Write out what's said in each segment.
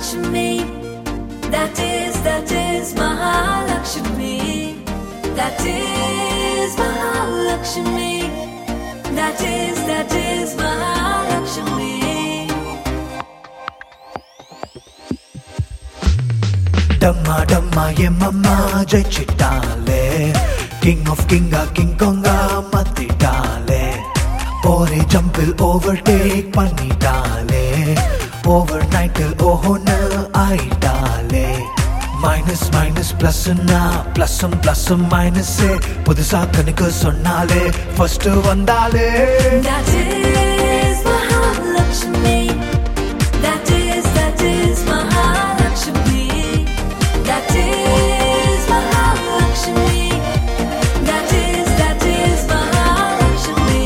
Mahalakshmi. That is Mahalakshmi. That is Mahalakshmi. That is Mahalakshmi. Damma damma ye mama jaichitale. King of kinga king konga matitale. Ore jumple overtake pannitale. Overnight till ohona aitale. Minus minus plus na plus minus se புதுசா கணக்கு சொன்னாலே first வந்தாலே. That is Mahalakshmi. That is Mahalakshmi. That is Mahalakshmi. That is Mahalakshmi.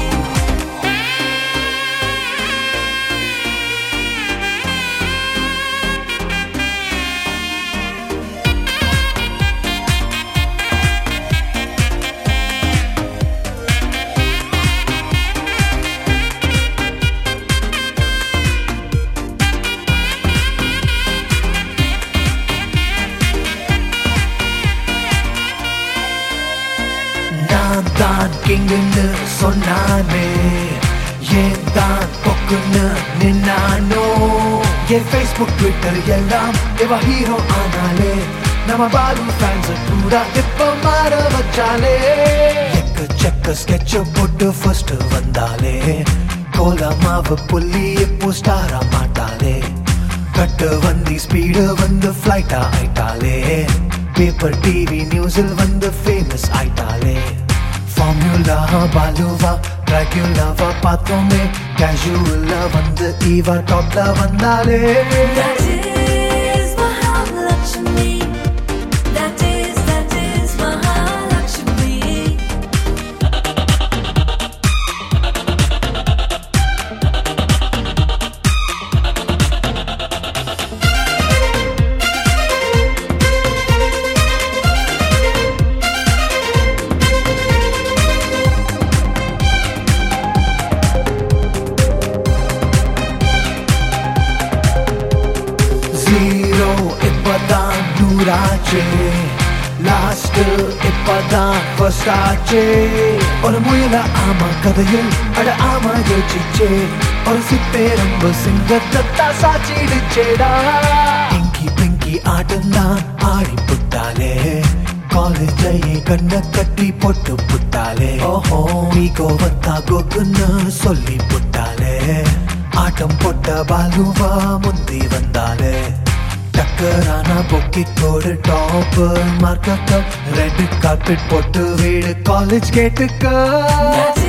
நான் தான் கிங்குன்னு சொன்னானே, ஏன் தான் பொக்குன்னு நின்னானோ. என் Facebook Twitter எல்லாம் இவ ஹீரோ ஆனாலே, நம்ம பாலு ஃபேன்ஸ் கூட இப்ப மாற வச்சாலே. எக்கச்சக்க ஸ்கெட்ச் போட்டு ஃபர்ஸ்ட் வந்தாலே, கோலமாவ புள்ளி இப்போ ஸ்டாரா மாட்டாலே. கட்டு வந்தி ஸ்பீடு வந்து ஃபிளைட்டா ஆயிட்டாலே. பேப்பர் டிவி நியூஸில் வந்து ஃபேமஸ் ஆயிட்டாலே. ஃபார்முலா பாலுவா டிராகுலாவா பார்த்தோமே, கேஷுவலா வந்து ஈவா டாப்ல வந்தாலே. That is Mahalakshmi. That is Mahalakshmi. Zero இப்பதான் நூறாச்சே, லாஸ்ட் இப்பதான் ஃபர்ஸ்ட் ஆச்சே. ஒரு முயல ஆமா கதையில் அட ஆமா யோசிச்சே, ஒரு சிப்பேரம்பு சிங்கத்தை சாச்சிடுச்சேடா. இங்கி பிங்கி ஆட்டம்தான் ஆடி புட்டாலே, காலேஜையே கண்ண கட்டி போட்டு புட்டாலே. ஓஹோ நீகோ வத்தா கோக்குன்னு சொல்லி புட்டாலே. ஆட்டம் போட்ட பாலுவா முந்தி வந்தாலே. டக்கரானா பொக்கிக்கோடு டாப் மார்க்க ரெட் கார்பெட் போட்டு வீடு காலேஜ் கேட்டுக்க. That